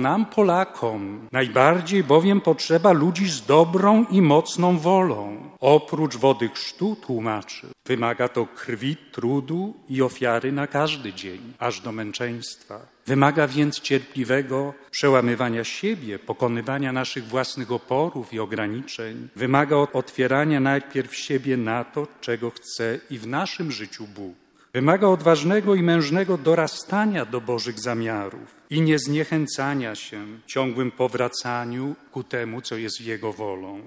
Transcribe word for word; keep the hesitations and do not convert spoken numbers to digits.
nam, Polakom. Najbardziej bowiem potrzeba ludzi z dobrą i mocną wolą. Oprócz wody chrztu, tłumaczy, wymaga to krwi, trudu i ofiary na każdy dzień, aż do męczeństwa. Wymaga więc cierpliwego przełamywania siebie, pokonywania naszych własnych oporów i ograniczeń. Wymaga otwierania najpierw siebie na to, czego chce i w naszym życiu Bóg. Wymaga odważnego i mężnego dorastania do Bożych zamiarów i niezniechęcania się ciągłym powracaniu ku temu, co jest Jego wolą.